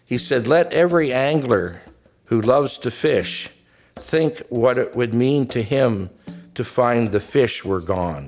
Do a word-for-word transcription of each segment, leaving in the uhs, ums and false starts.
He said, let every angler who loves to fish think what it would mean to him to find the fish were gone.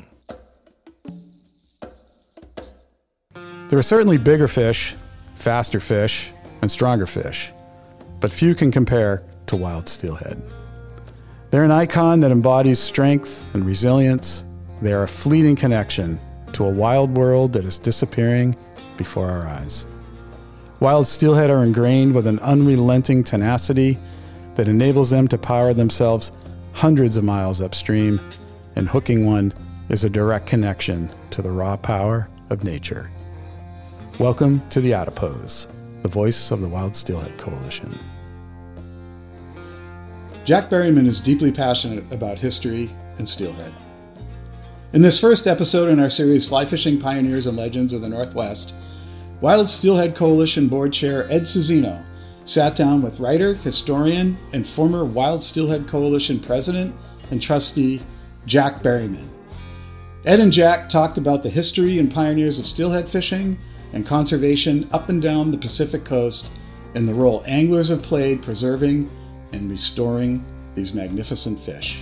There are certainly bigger fish, faster fish, and stronger fish, but few can compare to wild steelhead. They're an icon that embodies strength and resilience. They are a fleeting connection to a wild world that is disappearing before our eyes. Wild steelhead are ingrained with an unrelenting tenacity that enables them to power themselves hundreds of miles upstream, and hooking one is a direct connection to the raw power of nature. Welcome to The Adipose, the voice of the Wild Steelhead Coalition. Jack Berryman is deeply passionate about history and steelhead. In this first episode in our series Fly Fishing Pioneers and Legends of the Northwest, Wild Steelhead Coalition Board Chair Ed Cizzino sat down with writer, historian, and former Wild Steelhead Coalition President and Trustee Jack Berryman. Ed and Jack talked about the history and pioneers of steelhead fishing and conservation up and down the Pacific coast, and the role anglers have played preserving and restoring these magnificent fish.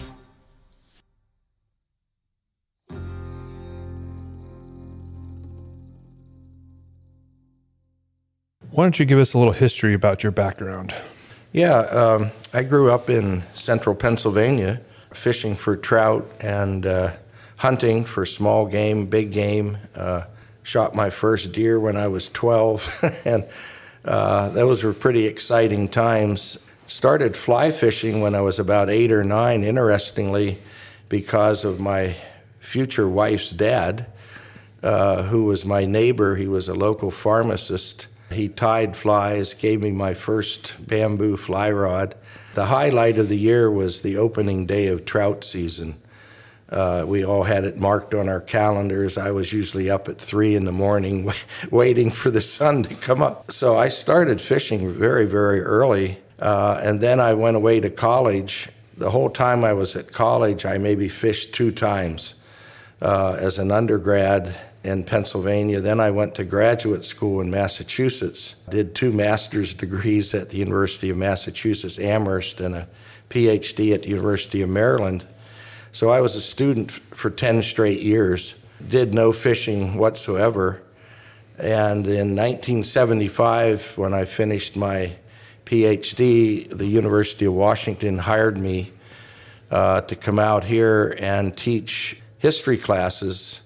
Why don't you give us a little history about your background? Yeah, um, I grew up in central Pennsylvania, fishing for trout and uh, hunting for small game, big game. Uh, shot my first deer when I was twelve, and uh, those were pretty exciting times. Started fly fishing when I was about eight or nine, interestingly, because of my future wife's dad, uh, who was my neighbor. He was a local pharmacist. He tied flies, gave me my first bamboo fly rod. The highlight of the year was the opening day of trout season. Uh, we all had it marked on our calendars. I was usually up at three in the morning waiting for the sun to come up. So I started fishing very, very early, uh, and then I went away to college. The whole time I was at college, I maybe fished two times uh, as an undergrad in Pennsylvania. Then I went to graduate school in Massachusetts, did two master's degrees at the University of Massachusetts Amherst and a P H D at the University of Maryland. So I was a student for ten straight years, did no fishing whatsoever. And in nineteen seventy-five, when I finished my P H D, the University of Washington hired me uh, to come out here and teach history classes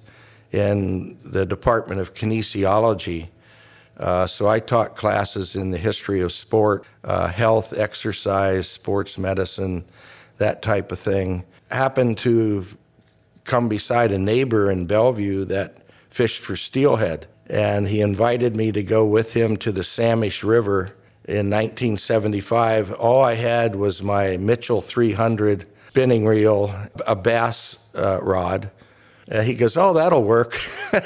in the Department of Kinesiology. Uh, so I taught classes in the history of sport, uh, health, exercise, sports medicine, that type of thing. Happened to come beside a neighbor in Bellevue that fished for steelhead, and he invited me to go with him to the Samish River in nineteen seventy-five. All I had was my Mitchell three hundred spinning reel, a bass uh, rod. Uh, he goes, oh, that'll work.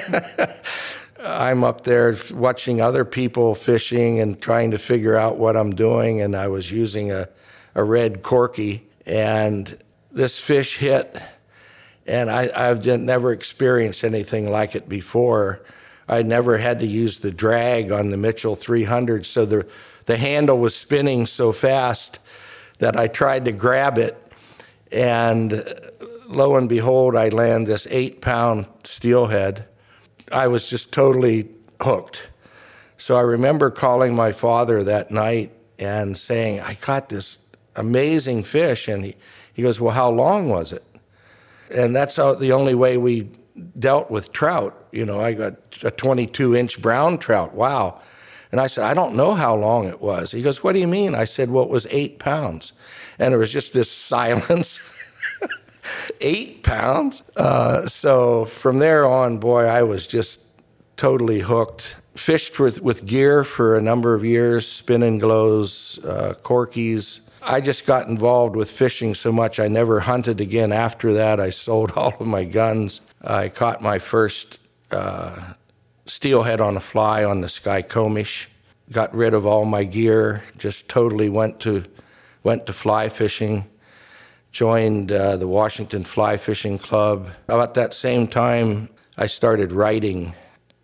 I'm up there watching other people fishing and trying to figure out what I'm doing, and I was using a, a red corky, and this fish hit, and I, I've never experienced anything like it before. I never had to use the drag on the Mitchell three hundred, so the, the handle was spinning so fast that I tried to grab it, and lo and behold, I land this eight-pound steelhead. I was just totally hooked. So I remember calling my father that night and saying, I caught this amazing fish, and he, he goes, well, how long was it? And that's how, the only way we dealt with trout. You know, I got a twenty-two inch brown trout. Wow. And I said, I don't know how long it was. He goes, what do you mean? I said, well, it was eight pounds. And there was just this silence. Eight pounds? Uh, so from there on, boy, I was just totally hooked. Fished with, with gear for a number of years, spinning glows, uh, corkies. I just got involved with fishing so much I never hunted again after that. I sold all of my guns. I caught my first uh, steelhead on a fly on the Skykomish. Got rid of all my gear, just totally went to went to fly fishing. Joined uh, the Washington Fly Fishing Club. About that same time, I started writing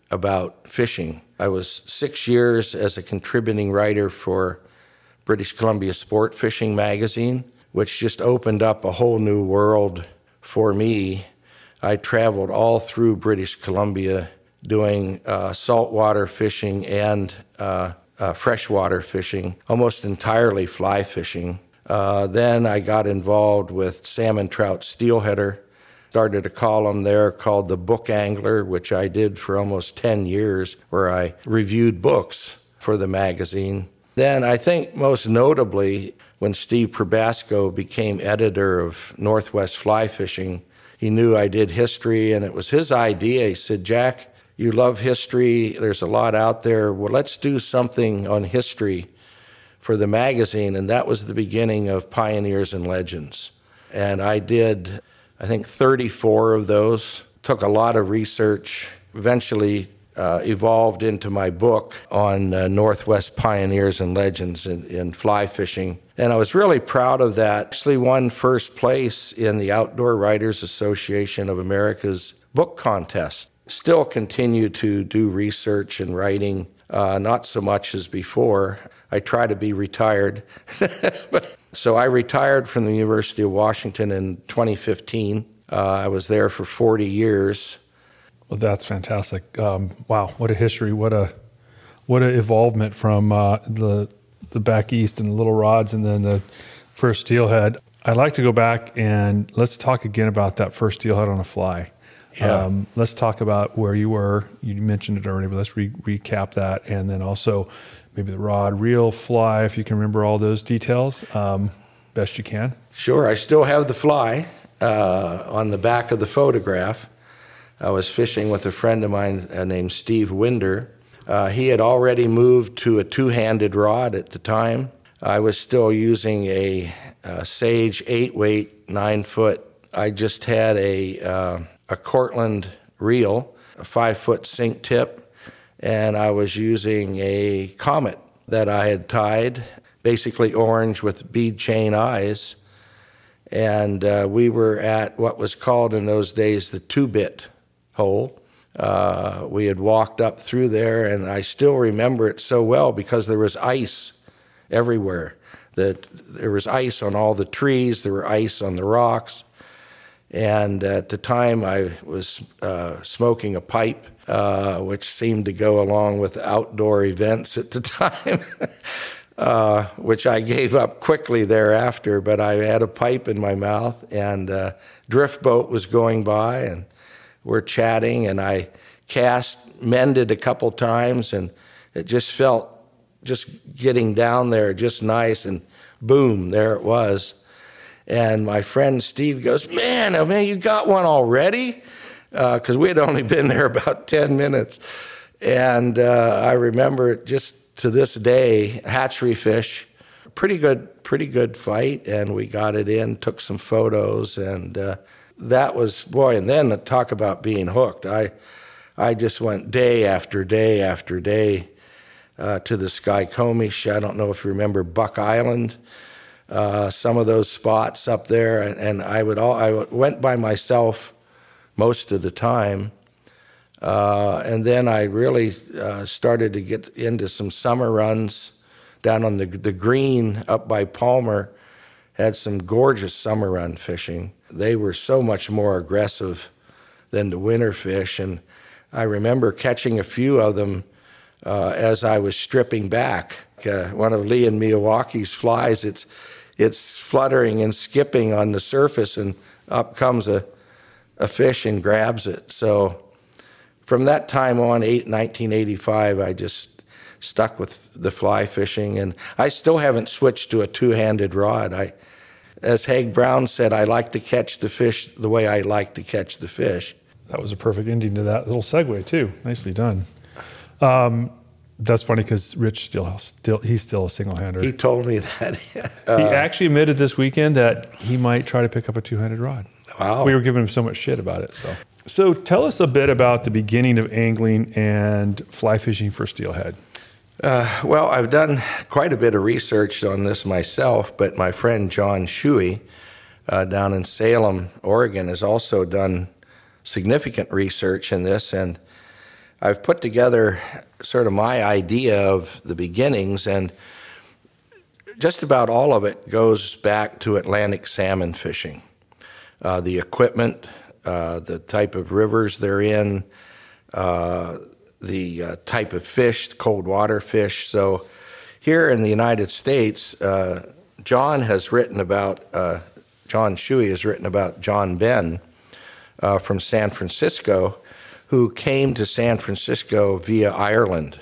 about fishing. I was six years as a contributing writer for British Columbia Sport Fishing magazine, which just opened up a whole new world for me. I traveled all through British Columbia doing uh, saltwater fishing and uh, uh, freshwater fishing, almost entirely fly fishing. Uh, then I got involved with salmon trout steelheader, started a column there called The Book Angler, which I did for almost ten years, where I reviewed books for the magazine. Then I think most notably, when Steve Probasco became editor of Northwest Fly Fishing, he knew I did history, and it was his idea. He said, "Jack, you love history. There's a lot out there. Well, let's do something on history for the magazine." And that was the beginning of Pioneers and Legends. And I did, I think, thirty-four of those. Took a lot of research, eventually uh, evolved into my book on uh, Northwest Pioneers and Legends in, in fly fishing. And I was really proud of that. Actually won first place in the Outdoor Writers Association of America's book contest. Still continue to do research and writing, uh, not so much as before. I try to be retired. So I retired from the University of Washington in twenty fifteen. Uh, I was there for forty years. Well, that's fantastic. Um, wow, what a history! What a what a evolvement from uh, the the back east and the little rods, and then the first steelhead. I'd like to go back and let's talk again about that first steelhead on a fly. Yeah. Um, let's talk about where you were. You mentioned it already, but let's re- recap that, and then also maybe the rod, reel, fly, if you can remember all those details, um, best you can. Sure, I still have the fly uh, on the back of the photograph. I was fishing with a friend of mine uh, named Steve Winder. Uh, he had already moved to a two-handed rod at the time. I was still using a, a Sage eight-weight, nine-foot. I just had a... Uh, a Cortland reel, a five-foot sink tip, and I was using a Comet that I had tied, basically orange with bead chain eyes, and uh, we were at what was called in those days the two-bit hole. Uh, we had walked up through there, and I still remember it so well because there was ice everywhere. That there was ice on all the trees, there were ice on the rocks. And at the time, I was uh, smoking a pipe, uh, which seemed to go along with outdoor events at the time, uh, which I gave up quickly thereafter. But I had a pipe in my mouth, and a drift boat was going by, and we're chatting, and I cast, mended a couple times, and it just felt, just getting down there, just nice, and boom, there it was. And my friend Steve goes, man, oh man, you got one already? Because uh, we had only been there about ten minutes. And uh, I remember it just to this day, hatchery fish, pretty good, pretty good fight. And we got it in, took some photos, and uh, that was, boy, and then talk about being hooked. I, I just went day after day after day uh, to the Skykomish. I don't know if you remember Buck Island. Uh, some of those spots up there, and, and I would all I went by myself most of the time, uh, and then I really uh, started to get into some summer runs down on the the green up by Palmer. Had some gorgeous summer run fishing. They were so much more aggressive than the winter fish, and I remember catching a few of them uh, as I was stripping back. Uh, one of Lee and Miyawaki's flies, it's It's fluttering and skipping on the surface, and up comes a, a fish and grabs it. So from that time on, nineteen eighty-five, I just stuck with the fly fishing, and I still haven't switched to a two-handed rod. I, as Haig Brown said, I like to catch the fish the way I like to catch the fish. That was a perfect ending to that little segue, too. Nicely done. Um, That's funny because Rich still, still he's still a single-hander. He told me that. uh, he actually admitted this weekend that he might try to pick up a two-handed rod. Wow. We were giving him so much shit about it. So, so tell us a bit about the beginning of angling and fly fishing for steelhead. Uh, well, I've done quite a bit of research on this myself, but my friend John Shuey uh, down in Salem, Oregon, has also done significant research in this, and I've put together sort of my idea of the beginnings, and just about all of it goes back to Atlantic salmon fishing. Uh, the equipment, uh, the type of rivers they're in, uh, the uh, type of fish, cold water fish. So here in the United States, uh, John has written about, uh, John Shuey has written about John Benn uh, from San Francisco, who came to San Francisco via Ireland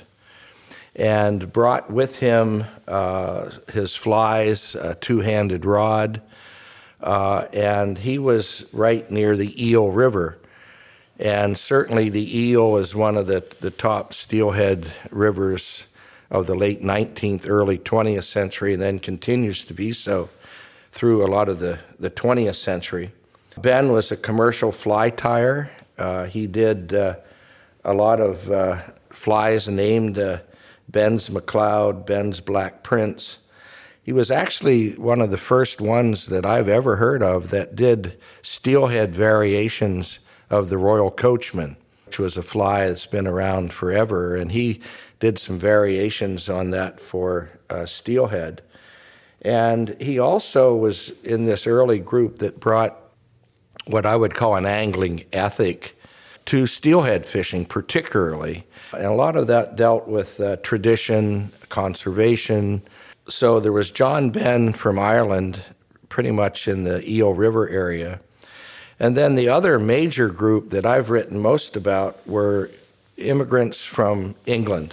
and brought with him uh, his flies, a two-handed rod, uh, and he was right near the Eel River. And certainly the Eel is one of the, the top steelhead rivers of the late nineteenth, early twentieth century, and then continues to be so through a lot of the, the twentieth century. Ben was a commercial fly tyer. Uh, he did uh, a lot of uh, flies named uh, Ben's McLeod, Ben's Black Prince. He was actually one of the first ones that I've ever heard of that did steelhead variations of the Royal Coachman, which was a fly that's been around forever, and he did some variations on that for uh, steelhead. And he also was in this early group that brought what I would call an angling ethic to steelhead fishing particularly. And a lot of that dealt with uh, tradition, conservation. So there was John Benn from Ireland, pretty much in the Eel River area. And then the other major group that I've written most about were immigrants from England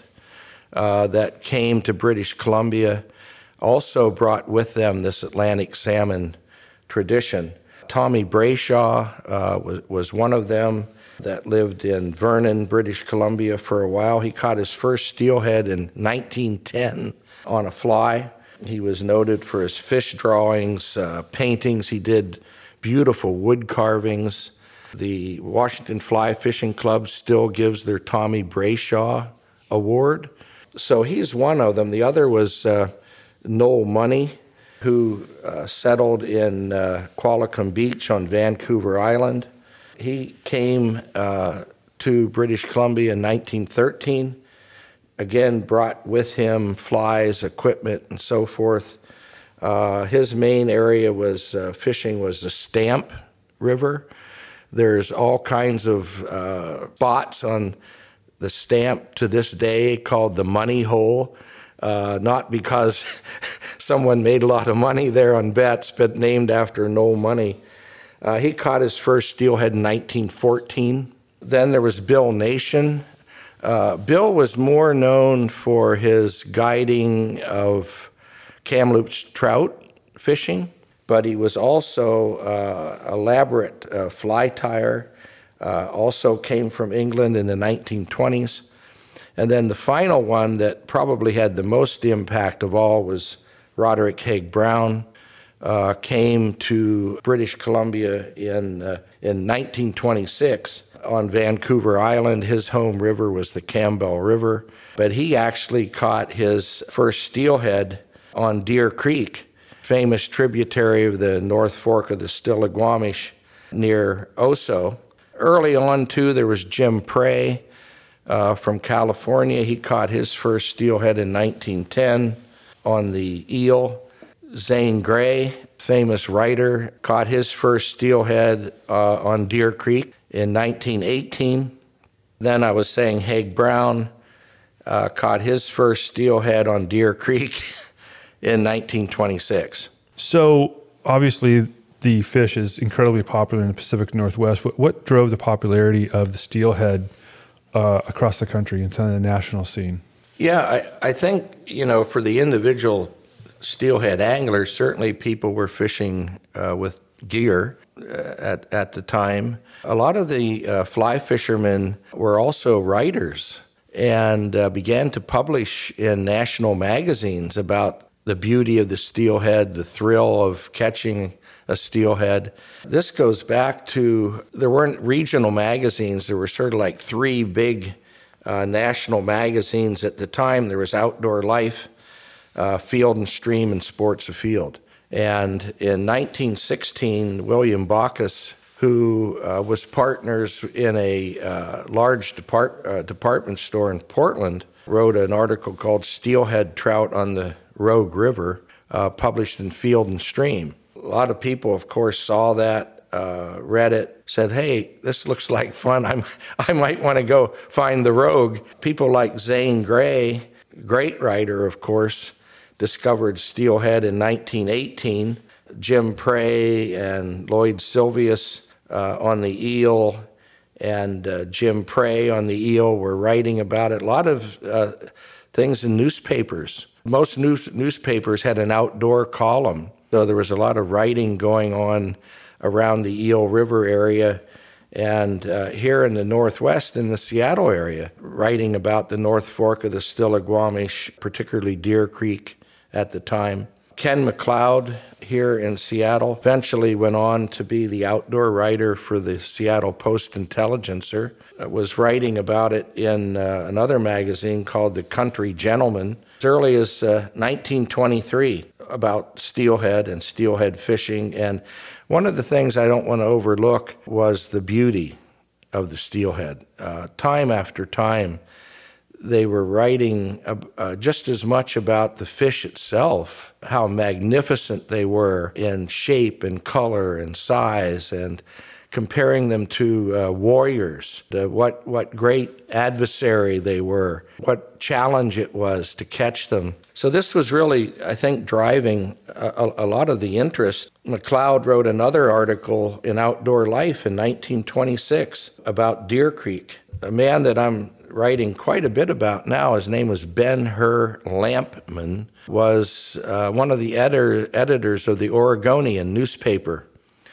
uh, that came to British Columbia, also brought with them this Atlantic salmon tradition. Tommy Brayshaw uh, was, was one of them that lived in Vernon, British Columbia for a while. He caught his first steelhead in nineteen ten on a fly. He was noted for his fish drawings, uh, paintings. He did beautiful wood carvings. The Washington Fly Fishing Club still gives their Tommy Brayshaw Award. So he's one of them. The other was uh, Noel Money, who uh, settled in uh, Qualicum Beach on Vancouver Island. He came uh, to British Columbia in nineteen thirteen, again brought with him flies, equipment, and so forth. Uh, his main area was uh, fishing was the Stamp River. There's all kinds of uh, spots on the Stamp to this day called the Money Hole, uh, not because someone made a lot of money there on bets, but named after Noel Money. Uh, he caught his first steelhead in nineteen fourteen. Then there was Bill Nation. Uh, Bill was more known for his guiding of Kamloops trout fishing, but he was also uh, elaborate uh, fly tyer, uh, also came from England in the nineteen twenties. And then the final one that probably had the most impact of all was Roderick Haig Brown. Uh, came to British Columbia in uh, in nineteen twenty-six on Vancouver Island. His home river was the Campbell River, but he actually caught his first steelhead on Deer Creek, famous tributary of the North Fork of the Stillaguamish near Oso. Early on, too, there was Jim Prey uh, from California. He caught his first steelhead in nineteen ten on the Eel. Zane Grey, famous writer, caught his first steelhead uh, on Deer Creek in nineteen eighteen. Then I was saying Haig Brown uh, caught his first steelhead on Deer Creek in nineteen twenty-six. So obviously the fish is incredibly popular in the Pacific Northwest. What, what drove the popularity of the steelhead uh, across the country and on the national scene? Yeah, I, I think, you know, for the individual steelhead anglers, certainly people were fishing uh, with gear uh, at, at the time. A lot of the uh, fly fishermen were also writers and uh, began to publish in national magazines about the beauty of the steelhead, the thrill of catching a steelhead. This goes back to, there weren't regional magazines. There were sort of like three big uh, national magazines at the time. There was Outdoor Life, uh, Field and Stream, and Sports Afield. And in nineteen sixteen, William Baucus, who uh, was partners in a uh, large depart, uh, department store in Portland, wrote an article called Steelhead Trout on the Rogue River, uh, published in Field and Stream. A lot of people, of course, saw that, uh, read it, said, hey, this looks like fun. I'm, I might want to go find the Rogue. People like Zane Grey, great writer, of course, discovered steelhead in nineteen eighteen. Jim Prey and Lloyd Sylvius uh, on the eel, and uh, Jim Prey on the eel were writing about it. A lot of uh, things in newspapers. Most news, newspapers had an outdoor column, so there was a lot of writing going on around the Eel River area, and uh, here in the Northwest, in the Seattle area, writing about the North Fork of the Stillaguamish, particularly Deer Creek at the time. Ken McLeod here in Seattle eventually went on to be the outdoor writer for the Seattle Post-Intelligencer. Uh, was writing about it in uh, another magazine called The Country Gentleman as early as uh, nineteen twenty-three about steelhead and steelhead fishing. And one of the things I don't want to overlook was the beauty of the steelhead. Uh, time after time, they were writing uh, just as much about the fish itself, how magnificent they were in shape and color and size, and comparing them to uh, warriors, the, what, what great adversary they were, what challenge it was to catch them. So this was really, I think, driving a, a lot of the interest. McLeod wrote another article in Outdoor Life in nineteen twenty-six about Deer Creek. A man that I'm writing quite a bit about now, his name was Ben-Hur Lampman, was uh, one of the editor, editors of the Oregonian newspaper,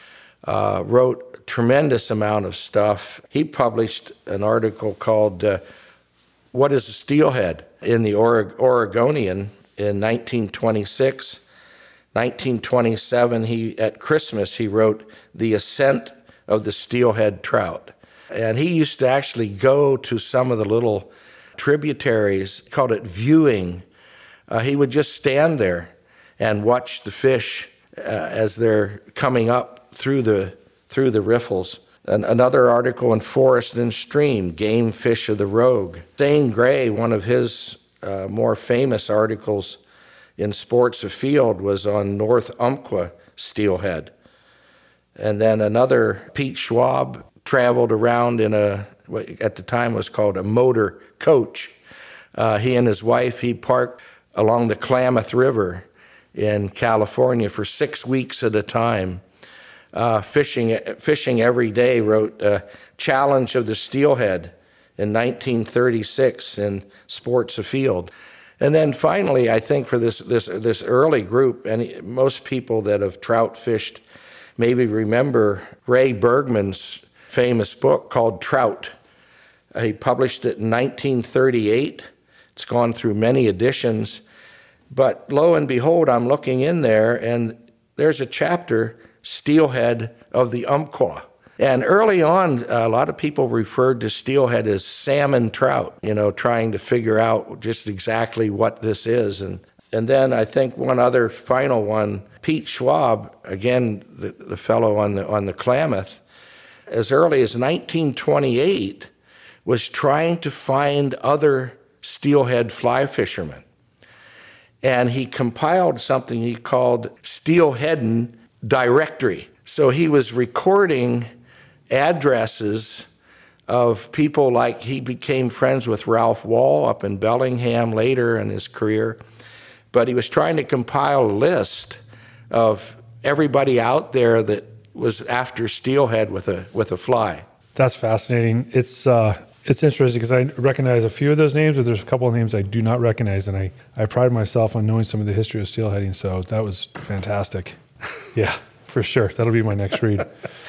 uh, wrote a tremendous amount of stuff. He published an article called uh, What is a Steelhead? In the Ore- Oregonian in nineteen twenty-six. nineteen twenty-seven, he, at Christmas, he wrote The Ascent of the Steelhead Trout. And he used to actually go to some of the little tributaries, called it viewing. Uh, he would just stand there and watch the fish uh, as they're coming up through the through the riffles. And another article in Forest and Stream, Game Fish of the Rogue. Zane Grey, one of his uh, more famous articles in Sports Afield was on North Umpqua steelhead. And then another, Pete Schwab, traveled around in a, what at the time was called a motor coach. Uh, he and his wife, he parked along the Klamath River in California for six weeks at a time, uh, fishing fishing every day, wrote uh, Challenge of the Steelhead in nineteen thirty-six in Sports Afield. And then finally, I think for this this this early group, and most people that have trout fished maybe remember Ray Bergman's famous book called Trout. Uh, he published it in nineteen thirty-eight. It's gone through many editions. But lo and behold, I'm looking in there, and there's a chapter, Steelhead of the Umpqua. And early on, a lot of people referred to steelhead as salmon trout, you know, trying to figure out just exactly what this is. And and then I think one other final one, Pete Schwab, again, the, the fellow on the on the Klamath, as early as nineteen twenty-eight, was trying to find other steelhead fly fishermen. And he compiled something he called Steelheadin' Directory. So he was recording addresses of people, like he became friends with Ralph Wall up in Bellingham later in his career. But he was trying to compile a list of everybody out there that was after steelhead with a with a fly. That's fascinating. It's uh, it's interesting because I recognize a few of those names, but there's a couple of names I do not recognize, and I, I pride myself on knowing some of the history of steelheading, so that was fantastic. Yeah, for sure. That'll be my next read.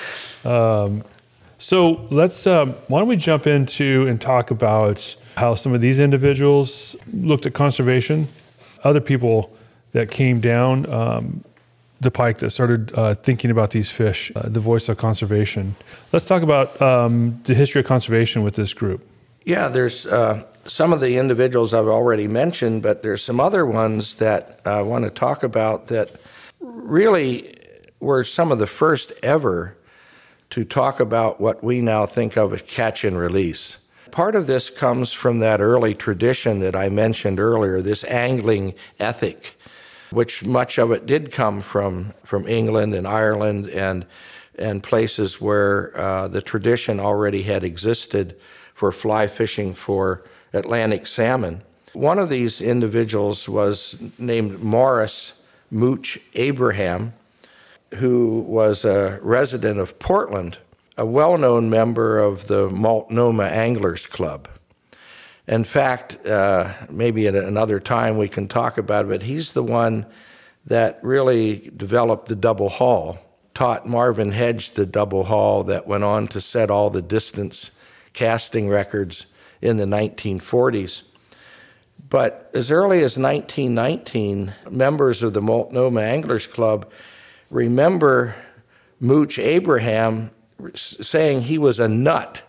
Um, so let's, um, why don't we jump into and talk about how some of these individuals looked at conservation, other people that came down um, the pike that started uh, thinking about these fish, uh, the voice of conservation. Let's talk about um, the history of conservation with this group. Yeah, there's uh, some of the individuals I've already mentioned, but there's some other ones that I want to talk about that really were some of the first ever to talk about what we now think of as catch and release. Part of this comes from that early tradition that I mentioned earlier, this angling ethic, which much of it did come from, from England and Ireland and, and places where uh, the tradition already had existed for fly fishing for Atlantic salmon. One of these individuals was named Morris Mooch Abraham, who was a resident of Portland, a well-known member of the Multnomah Anglers Club. In fact, uh, maybe at another time we can talk about it, but he's the one that really developed the double haul, taught Marvin Hedge the double haul that went on to set all the distance casting records in the nineteen forties. But as early as nineteen nineteen, members of the Multnomah Anglers Club remember Mooch Abraham saying he was a nut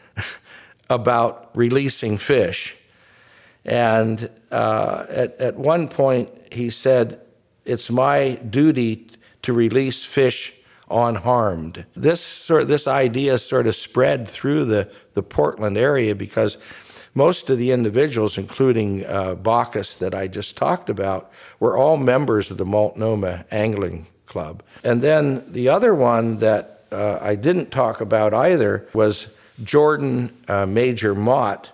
about releasing fish. And uh, at, at one point he said, "It's my duty to release fish unharmed." This sort this idea sort of spread through the, the Portland area because most of the individuals, including uh, Bacchus that I just talked about, were all members of the Multnomah Angling Club. And then the other one that uh, I didn't talk about either was Jordan uh, Major Mott,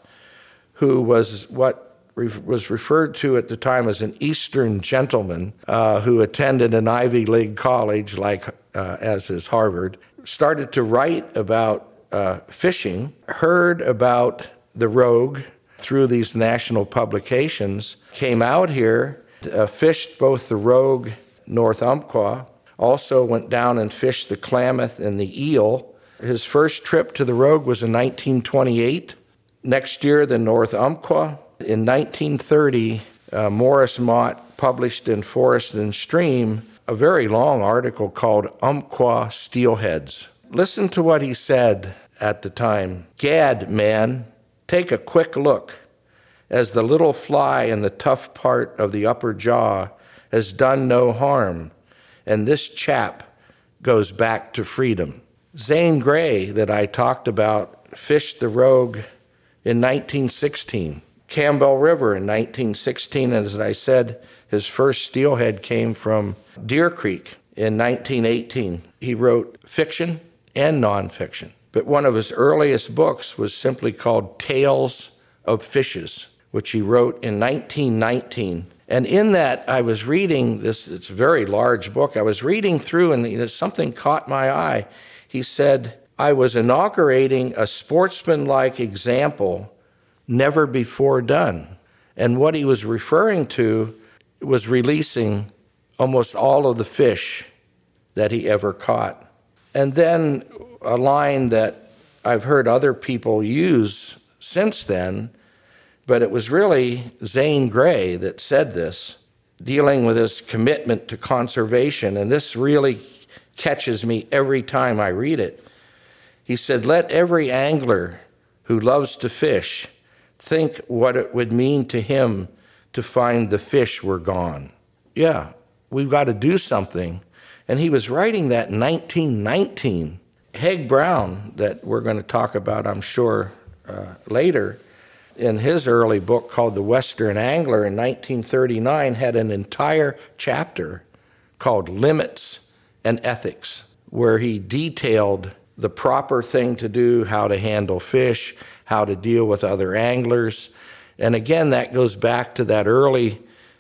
who was what re- was referred to at the time as an Eastern gentleman uh, who attended an Ivy League college like uh, as is Harvard, started to write about uh, fishing, heard about the Rogue through these national publications, came out here, uh, fished both the Rogue, North Umpqua, also went down and fished the Klamath and the Eel. His first trip to the Rogue was in nineteen twenty-eight. Next year, the North Umpqua. In nineteen thirty, uh, Morris Mott published in Forest and Stream a very long article called Umpqua Steelheads. Listen to what he said at the time. "Gad, man, take a quick look, as the little fly in the tough part of the upper jaw has done no harm, and this chap goes back to freedom." Zane Grey, that I talked about, fished the Rogue in nineteen sixteen. Campbell River in nineteen sixteen, and as I said, his first steelhead came from Deer Creek in nineteen eighteen. He wrote fiction and nonfiction. But one of his earliest books was simply called Tales of Fishes, which he wrote in nineteen nineteen. And in that, I was reading this, it's a very large book. I was reading through, and you know, something caught my eye. He said, "I was inaugurating a sportsmanlike example never before done." And what he was referring to was releasing almost all of the fish that he ever caught. And then a line that I've heard other people use since then, but it was really Zane Grey that said this, dealing with his commitment to conservation, and this really catches me every time I read it. He said, "Let every angler who loves to fish think what it would mean to him to find the fish were gone." Yeah, we've got to do something. And he was writing that in nineteen nineteen. Haig Brown, that we're going to talk about, I'm sure, uh, later, in his early book called The Western Angler in nineteen thirty-nine, had an entire chapter called Limits and Ethics, where he detailed the proper thing to do, how to handle fish, how to deal with other anglers. And again, that goes back to that early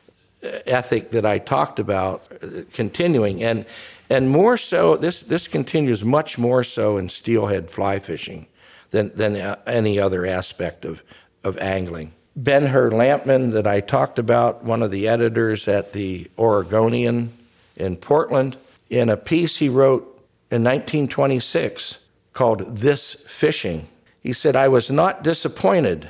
ethic that I talked about, uh, continuing. And and more so, this, this continues much more so in steelhead fly fishing than, than uh, any other aspect of, of angling. Ben-Hur Lampman, that I talked about, one of the editors at the Oregonian in Portland, in a piece he wrote in nineteen twenty-six called This Fishing, he said, "I was not disappointed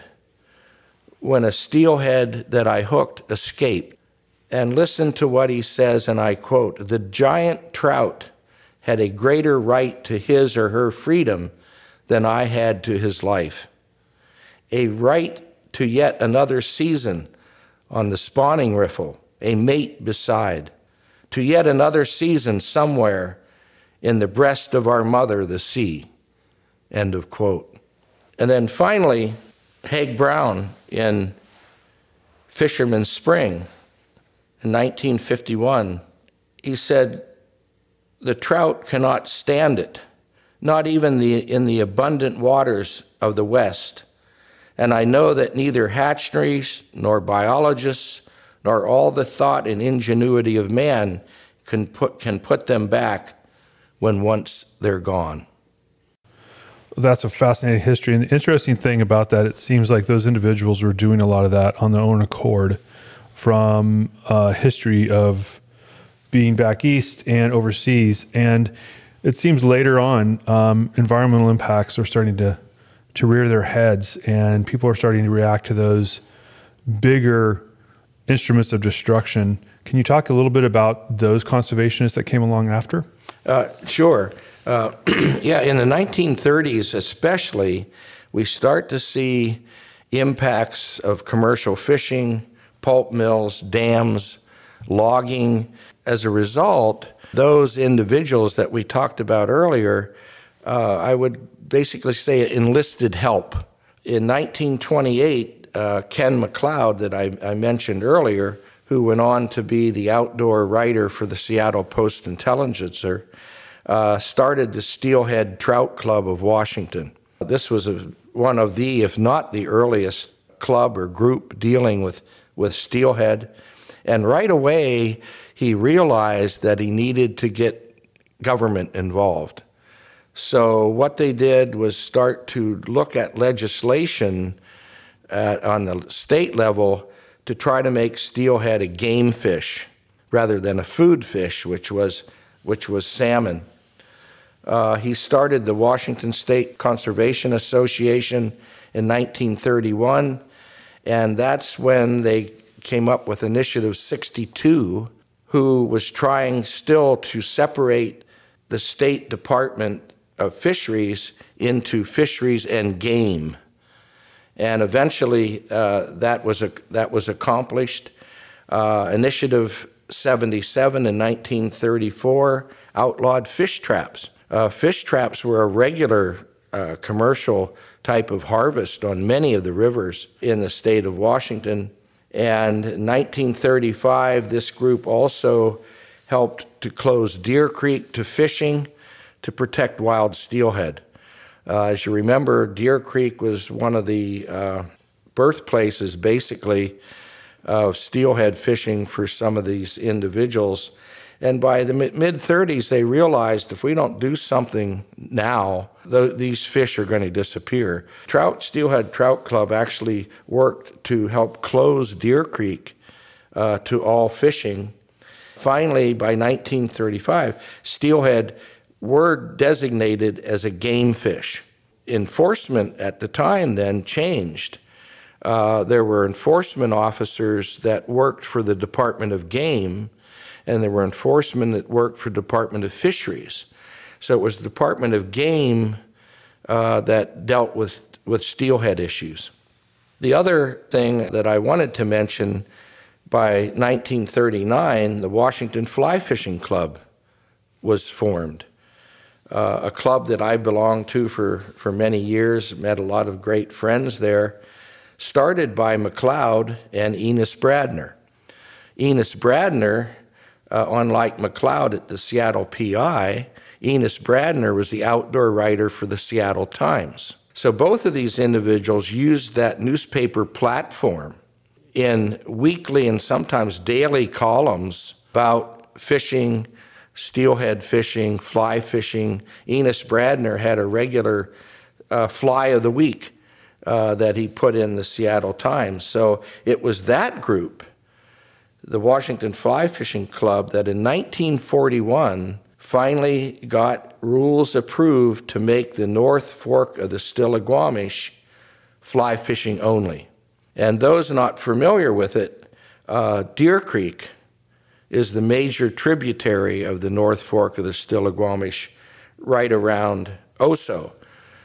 when a steelhead that I hooked escaped." And listen to what he says, and I quote, "The giant trout had a greater right to his or her freedom than I had to his life. A right to yet another season on the spawning riffle, a mate beside, to yet another season somewhere in the breast of our mother, the sea. End of quote. And then finally, Haig Brown in Fisherman's Spring in nineteen fifty-one, he said, "The trout cannot stand it, not even the, in the abundant waters of the West. And I know that neither hatcheries nor biologists nor all the thought and ingenuity of man can put, can put them back when once they're gone." That's a fascinating history. And the interesting thing about that, it seems like those individuals were doing a lot of that on their own accord from a history of being back east and overseas. And it seems later on, um, environmental impacts are starting to, to rear their heads, and people are starting to react to those bigger instruments of destruction. Can you talk a little bit about those conservationists that came along after? Uh, sure. Uh, yeah, in the nineteen thirties especially, we start to see impacts of commercial fishing, pulp mills, dams, logging. As a result, those individuals that we talked about earlier, uh, I would basically say enlisted help. In nineteen twenty-eight, uh, Ken McLeod, that I, I mentioned earlier, who went on to be the outdoor writer for the Seattle Post-Intelligencer, uh, started the Steelhead Trout Club of Washington. This was a, one of the, if not the earliest club or group dealing with, with steelhead. And right away, he realized that he needed to get government involved. So what they did was start to look at legislation uh, on the state level to try to make steelhead a game fish rather than a food fish, which was, which was salmon. Uh, he started the Washington State Conservation Association in nineteen thirty-one, and that's when they came up with Initiative sixty-two, who was trying still to separate the State Department of Fisheries into fisheries and game. And eventually uh, that was a, that was accomplished. Uh, Initiative seventy-seven in nineteen thirty-four outlawed fish traps. Uh, fish traps were a regular uh, commercial type of harvest on many of the rivers in the state of Washington. And in nineteen thirty-five, this group also helped to close Deer Creek to fishing to protect wild steelhead. Uh, as you remember, Deer Creek was one of the uh, birthplaces, basically, of steelhead fishing for some of these individuals. And by the mid-thirties, they realized if we don't do something now, th- these fish are going to disappear. Trout Steelhead Trout Club actually worked to help close Deer Creek uh, to all fishing. Finally, by nineteen thirty-five, steelhead were designated as a game fish. Enforcement at the time then changed. Uh, there were enforcement officers that worked for the Department of Game, and there were enforcement that worked for Department of Fisheries. So it was the Department of Game uh, that dealt with, with steelhead issues. The other thing that I wanted to mention, by nineteen thirty-nine, the Washington Fly Fishing Club was formed. Uh, a club that I belonged to for, for many years, met a lot of great friends there, started by McLeod and Enos Bradner. Enos Bradner, uh, unlike McLeod at the Seattle P I, Enos Bradner was the outdoor writer for the Seattle Times. So both of these individuals used that newspaper platform in weekly and sometimes daily columns about fishing, steelhead fishing, fly fishing. Enos Bradner had a regular uh, fly of the week uh, that he put in the Seattle Times. So it was that group, the Washington Fly Fishing Club, that in nineteen forty-one finally got rules approved to make the North Fork of the Stillaguamish fly fishing only. And those not familiar with it, uh, Deer Creek is the major tributary of the North Fork of the Stillaguamish right around Oso.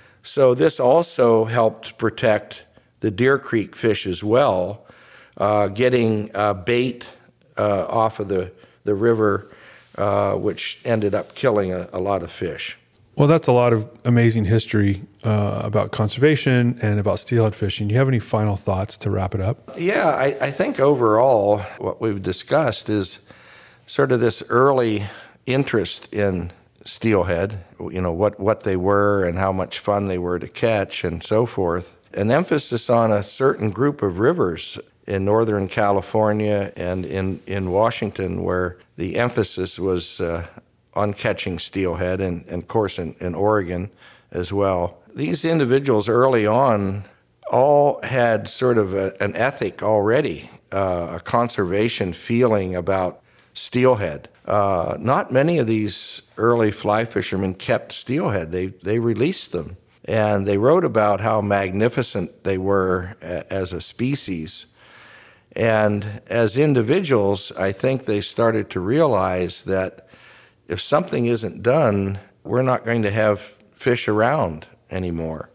So this also helped protect the Deer Creek fish as well, uh, getting uh, bait uh, off of the, the river uh, which ended up killing a, a lot of fish. Well, that's a lot of amazing history uh, about conservation and about steelhead fishing. Do you have any final thoughts to wrap it up? Yeah, I, I think overall what we've discussed is sort of this early interest in steelhead, you know, what, what they were and how much fun they were to catch and so forth. An emphasis on a certain group of rivers in Northern California and in, in Washington, where the emphasis was uh, on catching steelhead, and, and of course in, in Oregon as well. These individuals early on all had sort of a, an ethic already, uh, a conservation feeling about steelhead. Uh, not many of these early fly fishermen kept steelhead. They, they released them. And they wrote about how magnificent they were a, as a species. And as individuals, I think they started to realize that if something isn't done, we're not going to have fish around anymore.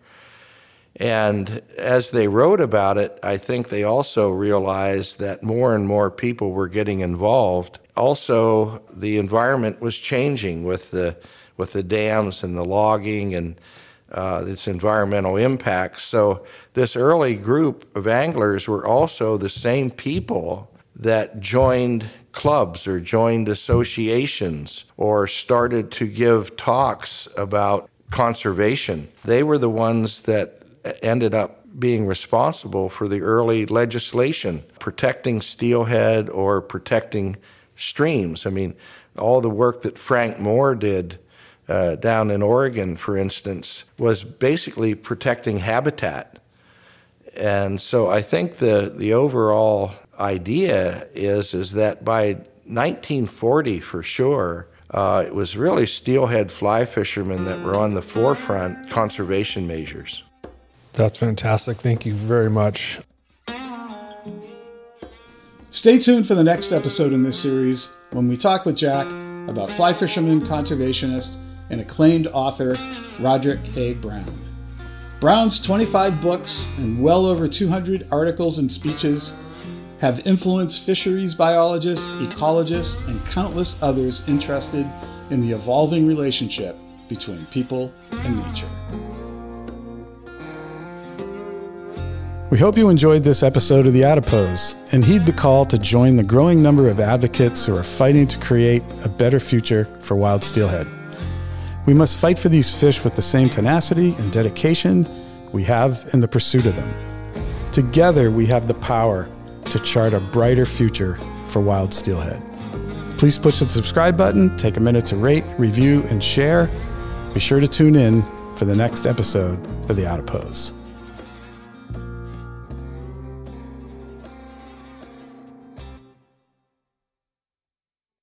And as they wrote about it, I think they also realized that more and more people were getting involved. Also, the environment was changing with the with the dams and the logging and uh, its environmental impacts. So this early group of anglers were also the same people that joined clubs or joined associations or started to give talks about conservation. They were the ones that ended up being responsible for the early legislation protecting steelhead or protecting streams. I mean, all the work that Frank Moore did uh, down in Oregon, for instance, was basically protecting habitat. And so I think the, the overall idea is, is that by nineteen forty, for sure, uh, it was really steelhead fly fishermen that were on the forefront conservation measures. That's fantastic. Thank you very much. Stay tuned for the next episode in this series when we talk with Jack about fly fisherman, conservationist, and acclaimed author Roderick A. Brown. Brown's twenty-five books and well over two hundred articles and speeches have influenced fisheries biologists, ecologists, and countless others interested in the evolving relationship between people and nature. We hope you enjoyed this episode of The Adipose and heed the call to join the growing number of advocates who are fighting to create a better future for wild steelhead. We must fight for these fish with the same tenacity and dedication we have in the pursuit of them. Together, we have the power to chart a brighter future for wild steelhead. Please push the subscribe button, take a minute to rate, review, and share. Be sure to tune in for the next episode of The Adipose.